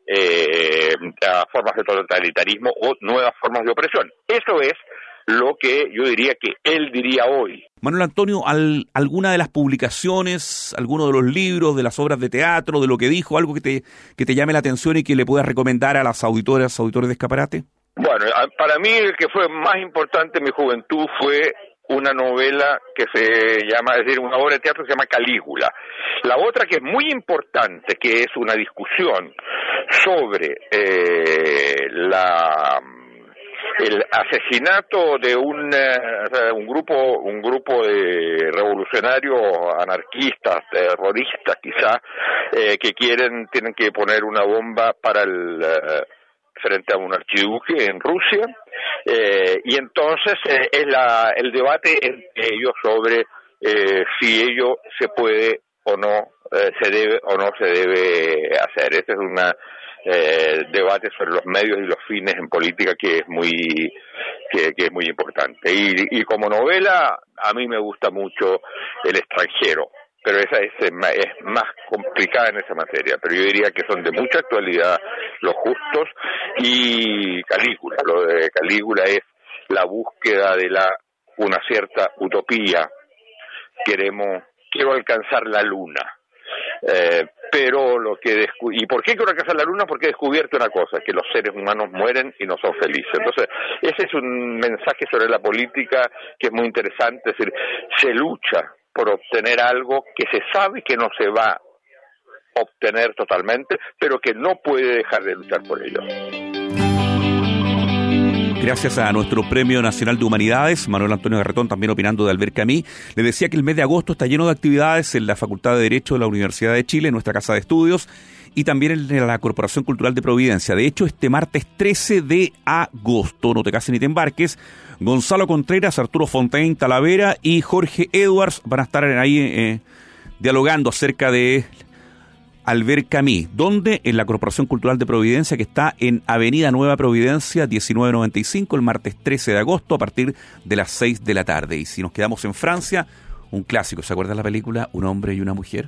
eh, a formas de totalitarismo o nuevas formas de opresión. Eso es lo que yo diría que él diría hoy. Manuel Antonio, al, ¿alguna de las publicaciones, alguno de los libros, de las obras de teatro, de lo que dijo, algo que te que te llame la atención y que le puedas recomendar a las auditoras, auditores de Escaparate? Bueno, para mí el que fue más importante en mi juventud fue una novela que se llama, es decir, una obra de teatro que se llama Calígula. La otra que es muy importante, que es una discusión sobre eh, la el asesinato de un, uh, un grupo un grupo de revolucionarios anarquistas, terroristas quizás, eh, que quieren, tienen que poner una bomba para el... Uh, frente a un archiduque en Rusia, eh, y entonces eh, es la, el debate entre ellos sobre eh, si ello se puede o no, eh, se debe o no se debe hacer. Este es un eh, debate sobre los medios y los fines en política que es muy que, que es muy importante. Y, y como novela, a mí me gusta mucho El extranjero, pero esa es, es más complicada en esa materia, pero yo diría que son de mucha actualidad Los Justos y Calígula. Lo de Calígula es la búsqueda de la una cierta utopía. Queremos, quiero alcanzar la luna, eh, pero lo que descu- ¿y por qué quiero alcanzar la luna? Porque he descubierto una cosa, que los seres humanos mueren y no son felices. Entonces, ese es un mensaje sobre la política que es muy interesante, es decir, se lucha por obtener algo que se sabe que no se va a obtener totalmente, pero que no puede dejar de luchar por ello. Gracias a nuestro Premio Nacional de Humanidades, Manuel Antonio Garretón, también opinando de Albert Camus, le decía que el mes de agosto está lleno de actividades en la Facultad de Derecho de la Universidad de Chile, en nuestra Casa de Estudios, y también en la Corporación Cultural de Providencia. De hecho, este martes trece de agosto, no te cases ni te embarques, Gonzalo Contreras, Arturo Fontaine Talavera y Jorge Edwards van a estar ahí eh, dialogando acerca de Albert Camus, donde en la Corporación Cultural de Providencia, que está en Avenida Nueva Providencia, diecinueve noventa y cinco, el martes trece de agosto, a partir de las seis de la tarde. Y si nos quedamos en Francia, un clásico, ¿se acuerdan la película Un hombre y una mujer?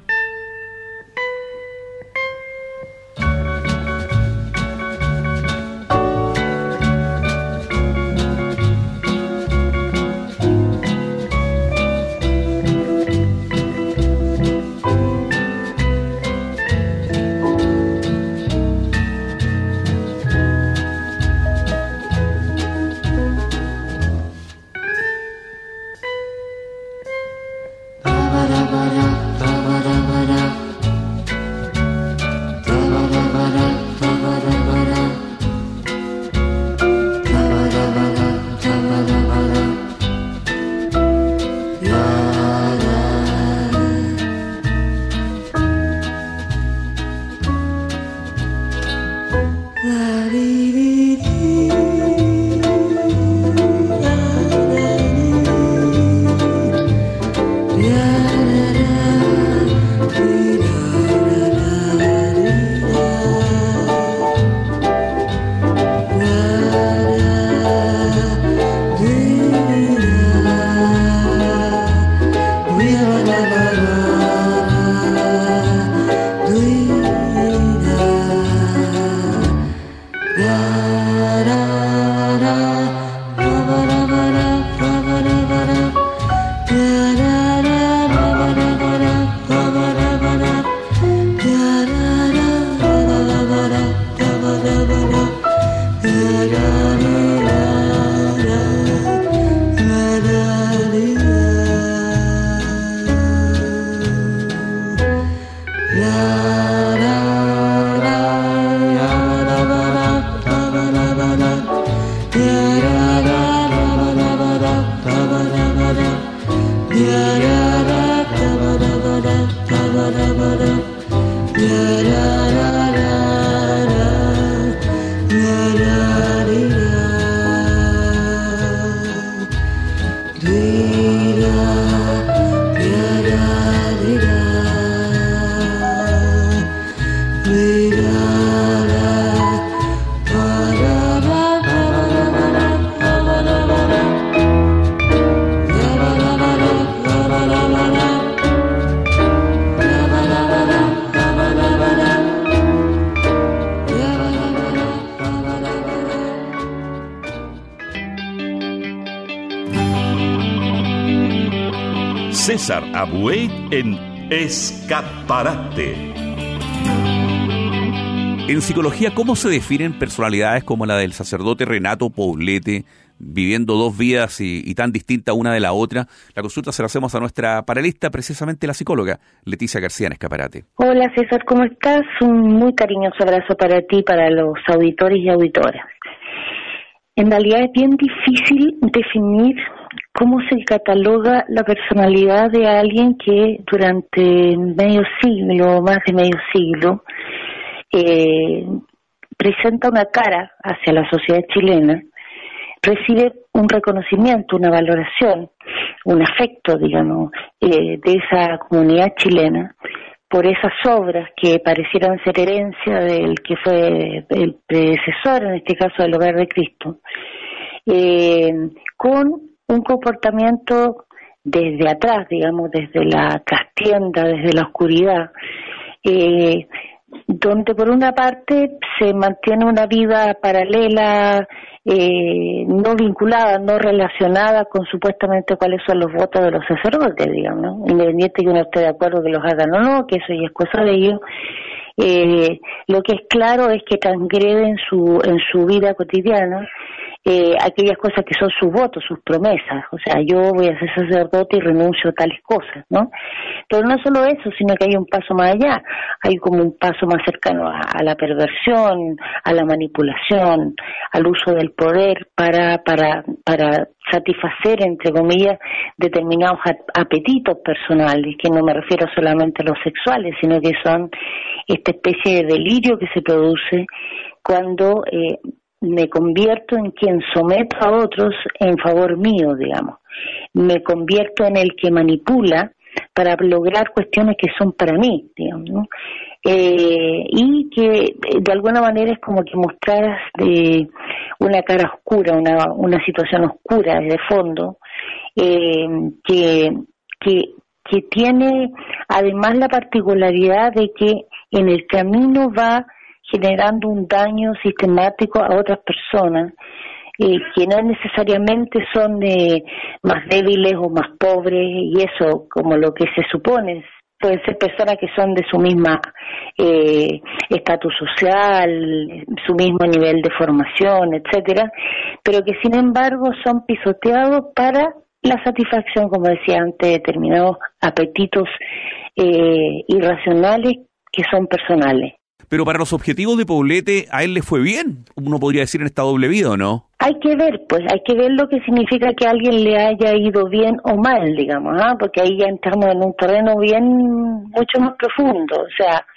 César Abuey en Escaparate. En psicología, ¿cómo se definen personalidades como la del sacerdote Renato Poblete, viviendo dos vidas y, y tan distintas una de la otra? La consulta se la hacemos a nuestra panelista, precisamente la psicóloga Leticia García en Escaparate. Hola César, ¿cómo estás? Un muy cariñoso abrazo para ti y para los auditores y auditoras. En realidad es bien difícil definir cómo se cataloga la personalidad de alguien que durante medio siglo, más de medio siglo, eh, presenta una cara hacia la sociedad chilena, recibe un reconocimiento, una valoración, un afecto, digamos, eh, de esa comunidad chilena por esas obras que parecieran ser herencia del que fue el predecesor, en este caso del Hogar de Cristo, eh, con un comportamiento desde atrás, digamos, desde la trastienda, desde la oscuridad, eh, donde por una parte se mantiene una vida paralela, eh, no vinculada, no relacionada con supuestamente cuáles son los votos de los sacerdotes, digamos, ¿no? Independiente que uno esté de acuerdo que los hagan o no, que eso ya es cosa de ellos. Eh, lo que es claro es que transgreden su, en su vida cotidiana eh, aquellas cosas que son sus votos, sus promesas. O sea, yo voy a ser sacerdote y renuncio a tales cosas, ¿no? Pero no solo eso, sino que hay un paso más allá, hay como un paso más cercano a, a la perversión, a la manipulación, al uso del poder para para para satisfacer, entre comillas, determinados apetitos personales, que no me refiero solamente a los sexuales, sino que son esta especie de delirio que se produce cuando eh, me convierto en quien someto a otros en favor mío, digamos. Me convierto en el que manipula para lograr cuestiones que son para mí, digamos, ¿no? Eh, y que de alguna manera es como que mostraras de una cara oscura, una, una situación oscura de fondo, eh, que, que, que tiene además la particularidad de que en el camino va generando un daño sistemático a otras personas, eh, que no necesariamente son de más débiles o más pobres, y eso como lo que se supone. Pueden ser personas que son de su misma eh, estatus social, su mismo nivel de formación, etcétera, pero que sin embargo son pisoteados para la satisfacción, como decía antes, de determinados apetitos eh, irracionales que son personales. Pero para los objetivos de Poblete, a él le fue bien, uno podría decir, en esta doble vida, ¿o no? Hay que ver, pues, hay que ver lo que significa que a alguien le haya ido bien o mal, digamos, ¿ah? Porque ahí ya entramos en un terreno bien, mucho más profundo. O sea,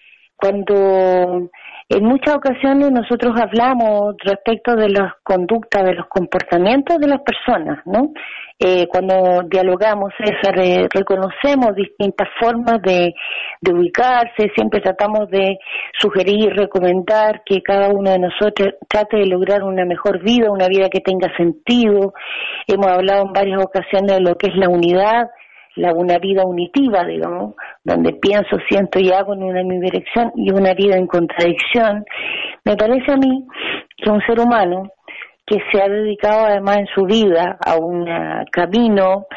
cuando en muchas ocasiones nosotros hablamos respecto de las conductas, de los comportamientos de las personas, ¿no? Eh, cuando dialogamos, César, eh, reconocemos distintas formas de, de ubicarse, siempre tratamos de sugerir, recomendar que cada uno de nosotros trate de lograr una mejor vida, una vida que tenga sentido. Hemos hablado en varias ocasiones de lo que es la unidad, la, una vida unitiva, digamos, donde pienso, siento y hago en una misma dirección, y una vida en contradicción. Me parece a mí que un ser humano que se ha dedicado además en su vida a un camino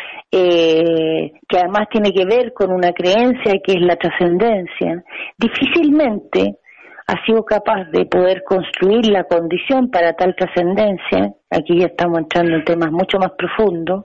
eh, que además tiene que ver con una creencia que es la trascendencia, difícilmente ha sido capaz de poder construir la condición para tal trascendencia. Aquí ya estamos entrando en temas mucho más profundos,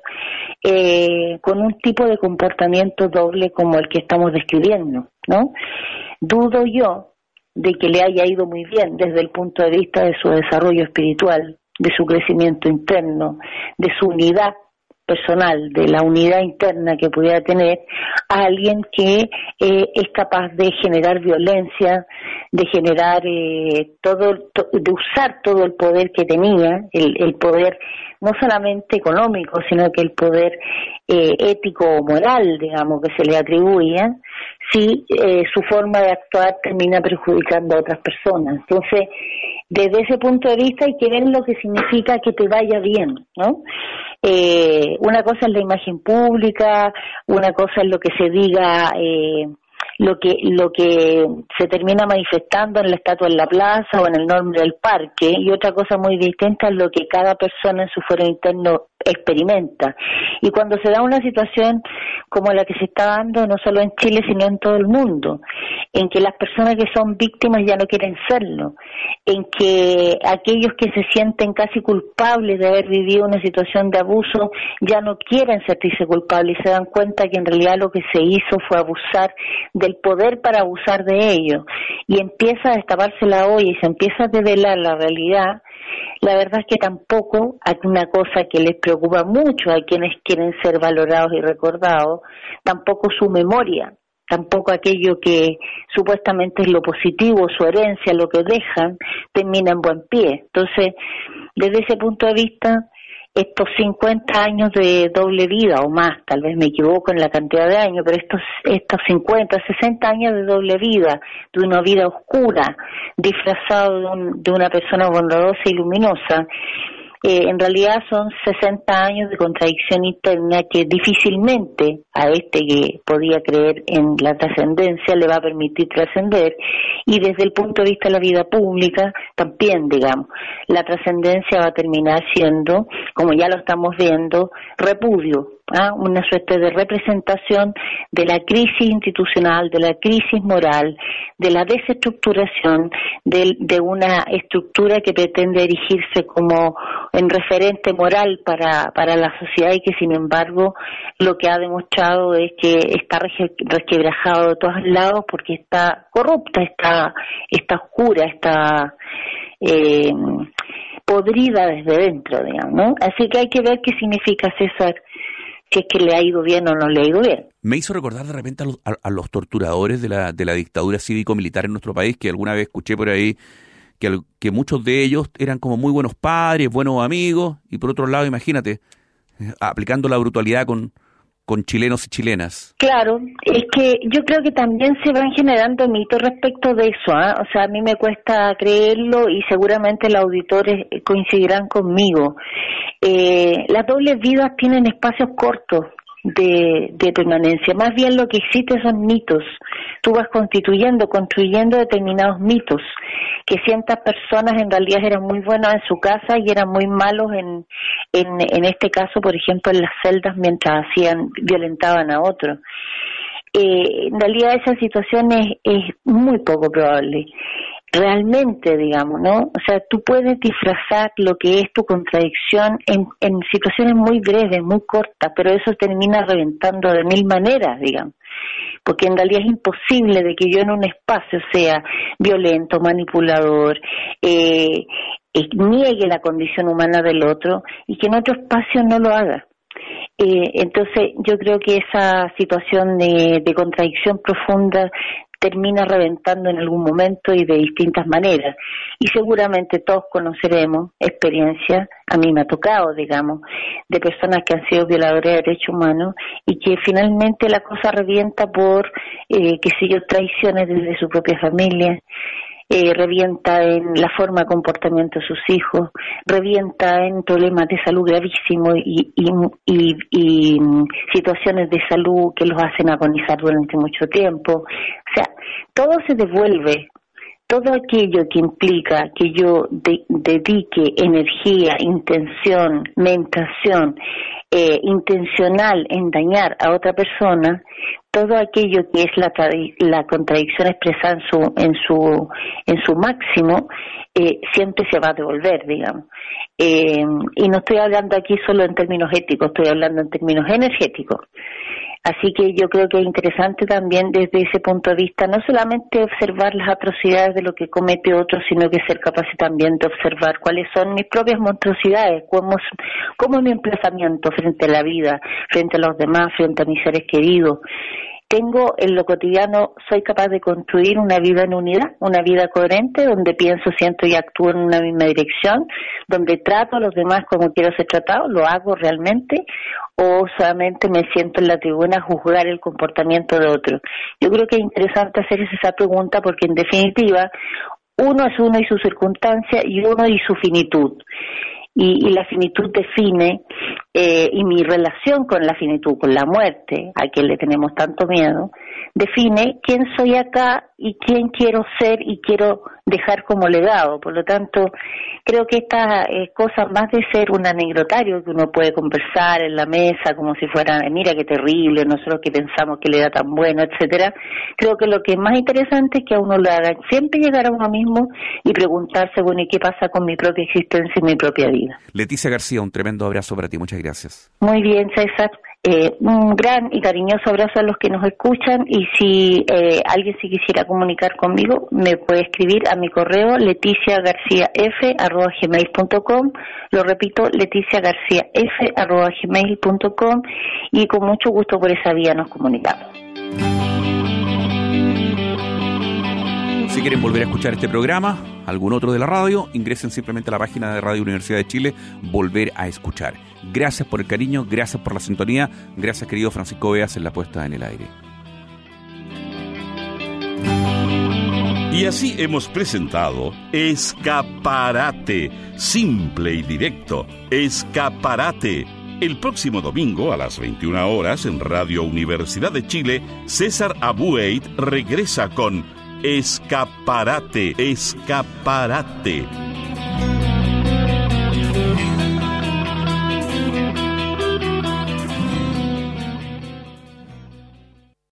eh, con un tipo de comportamiento doble como el que estamos describiendo, ¿no? Dudo yo de que le haya ido muy bien desde el punto de vista de su desarrollo espiritual, de su crecimiento interno, de su unidad personal, de la unidad interna que pudiera tener a alguien que eh, es capaz de generar violencia, de generar eh, todo, to, de usar todo el poder que tenía, el, el poder no solamente económico, sino que el poder eh, ético o moral, digamos, que se le atribuía, si eh, su forma de actuar termina perjudicando a otras personas. Entonces, desde ese punto de vista hay que ver lo que significa que te vaya bien, ¿no? Eh, una cosa es la imagen pública, una cosa es lo que se diga, eh, lo que lo que se termina manifestando en la estatua en la plaza o en el nombre del parque, y otra cosa muy distinta es lo que cada persona en su fuero interno experimenta. Y cuando se da una situación como la que se está dando no solo en Chile sino en todo el mundo, en que las personas que son víctimas ya no quieren serlo, en que aquellos que se sienten casi culpables de haber vivido una situación de abuso ya no quieren sentirse culpables y se dan cuenta que en realidad lo que se hizo fue abusar del poder para abusar de ello, y empieza a destaparse la olla y se empieza a develar la realidad la verdad es que tampoco hay una cosa que les preocupa mucho a quienes quieren ser valorados y recordados, tampoco su memoria, tampoco aquello que supuestamente es lo positivo, su herencia, lo que dejan, termina en buen pie. Entonces, desde ese punto de vista, estos cincuenta años de doble vida o más, tal vez me equivoco en la cantidad de años, pero estos estos cincuenta, sesenta años de doble vida, de una vida oscura, disfrazado de, un, de una persona bondadosa y luminosa, eh, en realidad son sesenta años de contradicción interna que difícilmente a este que podía creer en la trascendencia le va a permitir trascender, y desde el punto de vista de la vida pública también, digamos, la trascendencia va a terminar siendo, como ya lo estamos viendo, repudio, ¿ah? Una suerte de representación de la crisis institucional, de la crisis moral, de la desestructuración de, de una estructura que pretende erigirse como en referente moral para, para la sociedad y que sin embargo lo que ha demostrado es que está resquebrajado de todos lados porque está corrupta, está, está oscura, está eh, podrida desde dentro, digamos, ¿no? Así que hay que ver qué significa, César, si es que le ha ido bien o no le ha ido bien. Me hizo recordar de repente a los, a, a los torturadores de la, de la dictadura cívico-militar en nuestro país, que alguna vez escuché por ahí que, que muchos de ellos eran como muy buenos padres, buenos amigos, y por otro lado, imagínate, eh, aplicando la brutalidad con, con chilenos y chilenas. Claro, es que yo creo que también se van generando mitos respecto de eso, ¿eh? O sea, a mí me cuesta creerlo y seguramente los auditores coincidirán conmigo. Eh, las dobles vidas tienen espacios cortos de, de permanencia, más bien lo que existe son mitos. Tú vas constituyendo, construyendo determinados mitos, que ciertas personas en realidad eran muy buenas en su casa y eran muy malos en, en, en este caso, por ejemplo, en las celdas mientras hacían, violentaban a otros. Eh, en realidad esa situación es, es muy poco probable. Realmente, digamos, ¿no? O sea, tú puedes disfrazar lo que es tu contradicción en, en situaciones muy breves, muy cortas, pero eso termina reventando de mil maneras, digamos. Porque en realidad es imposible de que yo en un espacio sea violento, manipulador, eh, eh, niegue la condición humana del otro y que en otro espacio no lo haga. Eh, entonces yo creo que esa situación de, de contradicción profunda termina reventando en algún momento y de distintas maneras. Y seguramente todos conoceremos experiencias, a mí me ha tocado, digamos, de personas que han sido violadores de derechos humanos y que finalmente la cosa revienta por, eh, qué sé yo, traiciones desde su propia familia, eh, revienta en la forma de comportamiento de sus hijos, revienta en problemas de salud gravísimos y, y, y, y situaciones de salud que los hacen agonizar durante mucho tiempo. O sea, todo se devuelve. Todo aquello que implica que yo de, dedique energía, intención, meditación, eh, intencional en dañar a otra persona, todo aquello que es la, la contradicción expresada en su en su en su máximo, eh, siempre se va a devolver, digamos. Eh, y no estoy hablando aquí solo en términos éticos, estoy hablando en términos energéticos. Así que yo creo que es interesante también desde ese punto de vista no solamente observar las atrocidades de lo que comete otro, sino que ser capaz también de observar cuáles son mis propias monstruosidades, cómo, cómo es mi emplazamiento frente a la vida, frente a los demás, frente a mis seres queridos. Tengo en lo cotidiano, soy capaz de construir una vida en unidad, una vida coherente, donde pienso, siento y actúo en una misma dirección, donde trato a los demás como quiero ser tratado, lo hago realmente, o solamente me siento en la tribuna a juzgar el comportamiento de otro. Yo creo que es interesante hacerse esa pregunta porque en definitiva uno es uno y su circunstancia y uno y su finitud. Y, y la finitud define, eh, y mi relación con la finitud, con la muerte, a quien le tenemos tanto miedo, define quién soy acá y quién quiero ser y quiero dejar como legado. Por lo tanto, creo que estas eh, cosas, más de ser un anecdotario que uno puede conversar en la mesa como si fuera, mira qué terrible, nosotros que pensamos que le da tan bueno, etcétera, creo que lo que es más interesante es que a uno lo haga siempre llegar a uno mismo y preguntarse, bueno, ¿y qué pasa con mi propia existencia y mi propia vida? Leticia García, un tremendo abrazo para ti, muchas gracias. Muy bien, César. Eh, un gran y cariñoso abrazo a los que nos escuchan, y si eh, alguien se quisiera comunicar conmigo, me puede escribir a mi correo leticiagarciaf arroba gmail punto com. Lo repito, leticiagarciaf arroba gmail punto com, y con mucho gusto por esa vía nos comunicamos. Si quieren volver a escuchar este programa, algún otro de la radio, ingresen simplemente a la página de Radio Universidad de Chile, Volver a Escuchar. Gracias por el cariño, gracias por la sintonía, gracias querido Francisco Beas en la puesta en el aire. Y así hemos presentado Escaparate, simple y directo, Escaparate. El próximo domingo a las veintiuna horas en Radio Universidad de Chile, César Abueit regresa con Escaparate, Escaparate.